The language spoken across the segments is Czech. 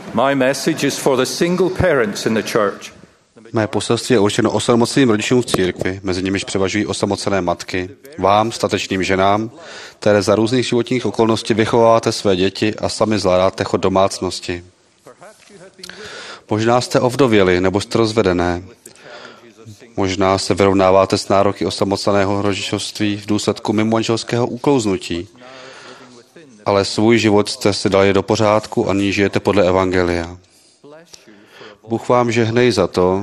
My message is for the single parents in the church. Mé poselství je určeno osamoceným rodičům v církvi, mezi nimiž převažují osamocené matky, vám, statečným ženám, které za různých životních okolností vychováváte své děti a sami zvládáte chod domácnosti. Možná jste ovdověli nebo jste rozvedené. Možná se vyrovnáváte s nároky osamoceného rodičovství v důsledku mimomanželského uklouznutí, ale svůj život jste si dali do pořádku a nyní žijete podle evangelia. Bůh vám žehnej za to,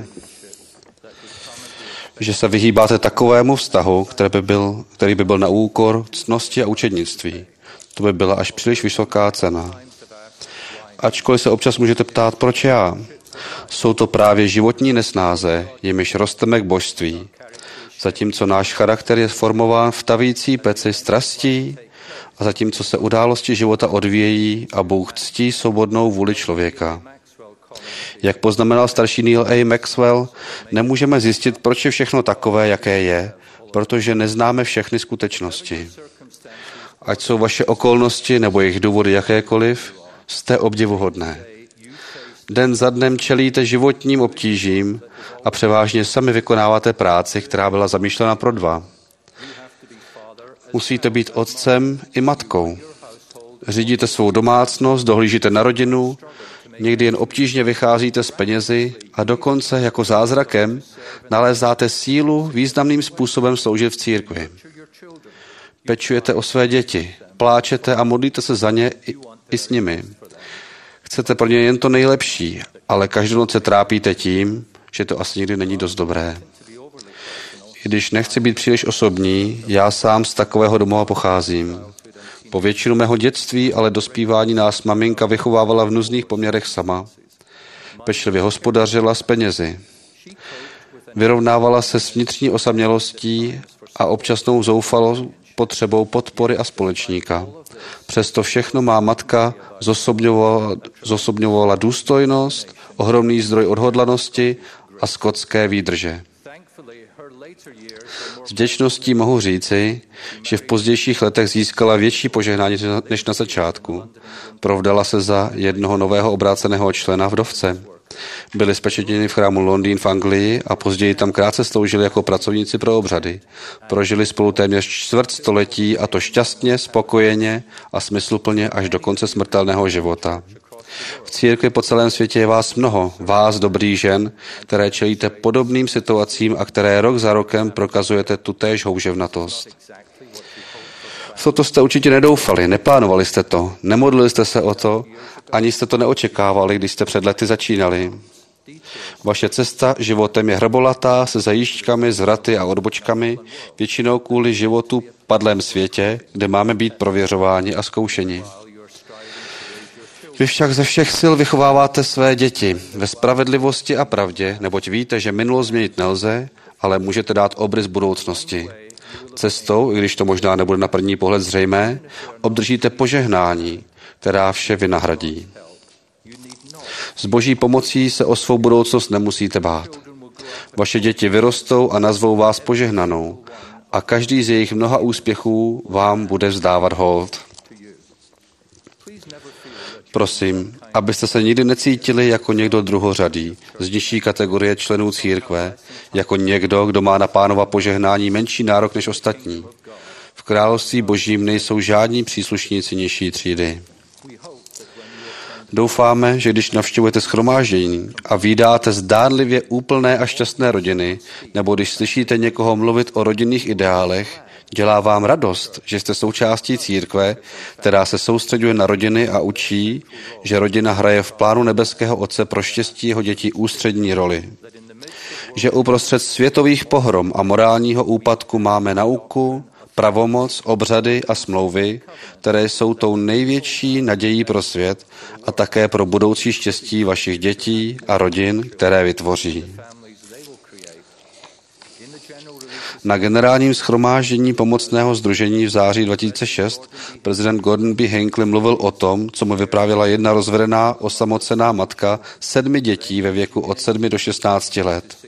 že se vyhýbáte takovému vztahu, který by byl na úkor ctnosti a učednictví. To by byla až příliš vysoká cena. Ačkoliv se občas můžete ptát, proč já? Jsou to právě životní nesnáze, jimiž rosteme k božství. Zatímco náš charakter je formován v tavící peci strastí a zatímco se události života odvíjejí a Bůh ctí svobodnou vůli člověka. Jak poznamenal starší Neil A. Maxwell, nemůžeme zjistit, proč je všechno takové, jaké je, protože neznáme všechny skutečnosti. Ať jsou vaše okolnosti nebo jejich důvody jakékoliv, jste obdivuhodné. Den za dnem čelíte životním obtížím a převážně sami vykonáváte práci, která byla zamýšlena pro dva. Musíte být otcem i matkou. Řídíte svou domácnost, dohlížíte na rodinu, někdy jen obtížně vycházíte z penězi a dokonce jako zázrakem nalézáte sílu významným způsobem sloužit v církvi. Pečujete o své děti, pláčete a modlíte se za ně i s nimi. Chcete pro ně jen to nejlepší, ale každou noc se trápíte tím, že to asi nikdy není dost dobré. I když nechci být příliš osobní, já sám z takového domova pocházím. Po většinu mého dětství, ale dospívání nás maminka vychovávala v nuzných poměrech sama. Pečlivě hospodařila s penězi. Vyrovnávala se s vnitřní osamělostí a občasnou zoufalou potřebou podpory a společníka. Přesto všechno má matka zosobňovala důstojnost, ohromný zdroj odhodlanosti a skotské výdrže. S vděčností mohu říci, že v pozdějších letech získala větší požehnání než na začátku. Provdala se za jednoho nového obráceného člena vdovce. Byli spečetěni v chrámu Londýn v Anglii a později tam krátce sloužili jako pracovníci pro obřady. Prožili spolu téměř čtvrt století a to šťastně, spokojeně a smysluplně až do konce smrtelného života. V církvi po celém světě je vás mnoho, vás dobrých žen, které čelíte podobným situacím a které rok za rokem prokazujete tutéž houževnatost. V toto jste určitě nedoufali, neplánovali jste to, nemodlili jste se o to, ani jste to neočekávali, když jste před lety začínali. Vaše cesta životem je hrbolatá se zajížďkami, zvraty a odbočkami, většinou kvůli životu padlém světě, kde máme být prověřováni a zkoušeni. Vy však ze všech sil vychováváte své děti ve spravedlivosti a pravdě, neboť víte, že minulost změnit nelze, ale můžete dát obrys budoucnosti. Cestou, i když to možná nebude na první pohled zřejmé, obdržíte požehnání, která vše vynahradí. S Boží pomocí se o svou budoucnost nemusíte bát. Vaše děti vyrostou a nazvou vás požehnanou a každý z jejich mnoha úspěchů vám bude vzdávat hold. Prosím, abyste se nikdy necítili jako někdo druhořadý, z nižší kategorie členů církve, jako někdo, kdo má na Pánova požehnání menší nárok než ostatní. V království Božím nejsou žádní příslušníci nižší třídy. Doufáme, že když navštěvujete shromáždění a vídáte zdánlivě úplné a šťastné rodiny, nebo když slyšíte někoho mluvit o rodinných ideálech, dělá vám radost, že jste součástí církve, která se soustřeďuje na rodiny a učí, že rodina hraje v plánu nebeského Otce pro štěstí jeho dětí ústřední roli. Že uprostřed světových pohrom a morálního úpadku máme nauku, pravomoc, obřady a smlouvy, které jsou tou největší nadějí pro svět a také pro budoucí štěstí vašich dětí a rodin, které vytvoří. Na generálním shromáždění pomocného sdružení v září 2006 prezident Gordon B. Hinckley mluvil o tom, co mu vyprávěla jedna rozvedená osamocená matka 7 dětí ve věku od 7 do 16 let.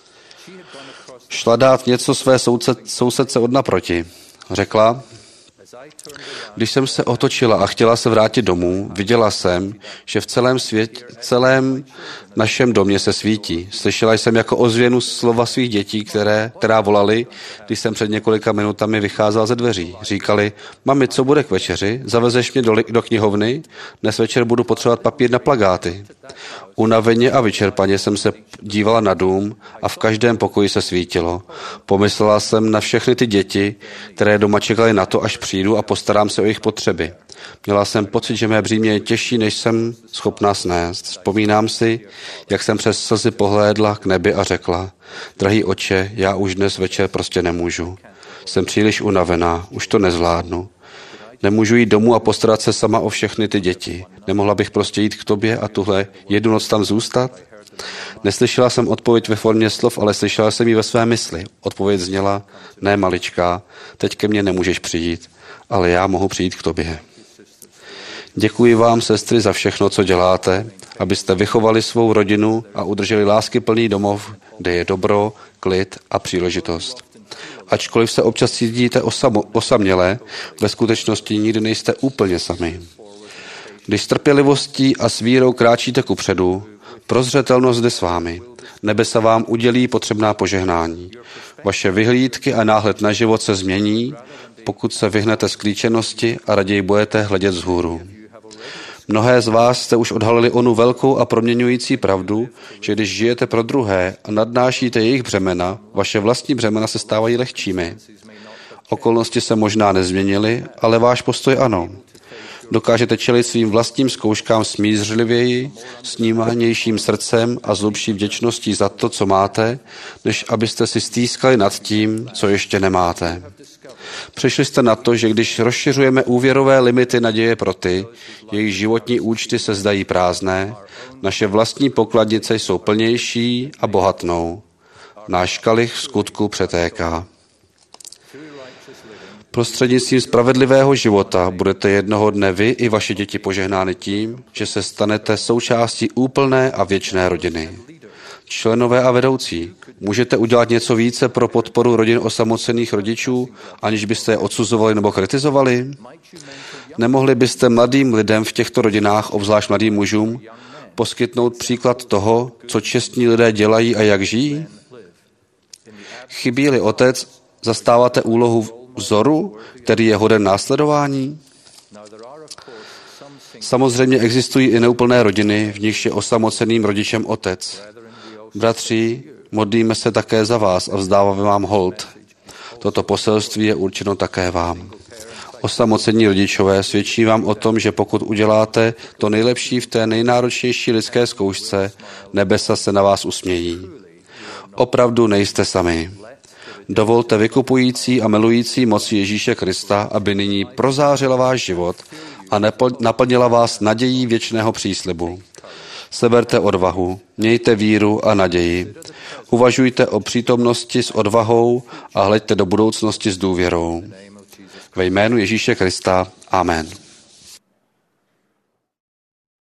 Šla dát něco své sousedce od naproti. Řekla, Když jsem se otočila a chtěla se vrátit domů, viděla jsem, že v celém našem domě se svítí. Slyšela jsem jako ozvěnu slova svých dětí, která volali, když jsem před několika minutami vycházel ze dveří. Říkali, mami, co bude k večeři? Zavezeš mě do knihovny? Dnes večer budu potřebovat papír na plakáty. Unaveně a vyčerpaně jsem se dívala na dům a v každém pokoji se svítilo. Pomyslela jsem na všechny ty děti, které doma čekaly na to, až přijdu a postarám se o jejich potřeby. Měla jsem pocit, že mé břímě je těžší, než jsem schopná snést. Vzpomínám si, jak jsem přes slzy pohlédla k nebi a řekla, drahý Otče, já už dnes večer prostě nemůžu. Jsem příliš unavená, už to nezvládnu. Nemůžu jít domů a postarat se sama o všechny ty děti. Nemohla bych prostě jít k tobě a tuhle jednu noc tam zůstat? Neslyšela jsem odpověď ve formě slov, ale slyšela jsem ji ve své mysli. Odpověď zněla, ne maličká, teď ke mně nemůžeš přijít, ale já mohu přijít k tobě. Děkuji vám, sestry, za všechno, co děláte, abyste vychovali svou rodinu a udrželi láskyplný domov, kde je dobro, klid a příležitost. Ačkoliv se občas cítíte osamělé, ve skutečnosti nikdy nejste úplně sami. Když s trpělivostí a s vírou kráčíte kupředu, prozřetelnost jde s vámi. Nebesa vám udělí potřebná požehnání. Vaše vyhlídky a náhled na život se změní, pokud se vyhnete sklíčenosti a raději budete hledět vzhůru. Mnohé z vás jste už odhalili onu velkou a proměňující pravdu, že když žijete pro druhé a nadnášíte jejich břemena, vaše vlastní břemena se stávají lehčími. Okolnosti se možná nezměnily, ale váš postoj ano. Dokážete čelit svým vlastním zkouškám smířlivěji, s vnímanějším srdcem a s hlubší vděčností za to, co máte, než abyste si stýskali nad tím, co ještě nemáte. Přišli jste na to, že když rozšiřujeme úvěrové limity naděje pro ty, jejich životní účty se zdají prázdné, naše vlastní pokladnice jsou plnější a bohatnou. Náš kalich v skutku přetéká. Prostřednictvím spravedlivého života budete jednoho dne vy i vaše děti požehnány tím, že se stanete součástí úplné a věčné rodiny. Členové a vedoucí, můžete udělat něco více pro podporu rodin osamocených rodičů, aniž byste je odsuzovali nebo kritizovali? Nemohli byste mladým lidem v těchto rodinách, obzvlášť mladým mužům, poskytnout příklad toho, co čestní lidé dělají a jak žijí? Chybí-li otec, zastáváte úlohu vzoru, který je hoden následování? Samozřejmě existují i neúplné rodiny, v nichž je osamoceným rodičem otec. Bratři, modlíme se také za vás a vzdáváme vám hold. Toto poselství je určeno také vám. Osamocení rodičové svědčí vám o tom, že pokud uděláte to nejlepší v té nejnáročnější lidské zkoušce, nebesa se na vás usmějí. Opravdu nejste sami. Dovolte vykupující a milující moci Ježíše Krista, aby nyní prozářila váš život a naplnila vás nadějí věčného příslibu. Seberte odvahu, mějte víru a naději. Uvažujte o přítomnosti s odvahou a hleďte do budoucnosti s důvěrou. Ve jménu Ježíše Krista. Amen.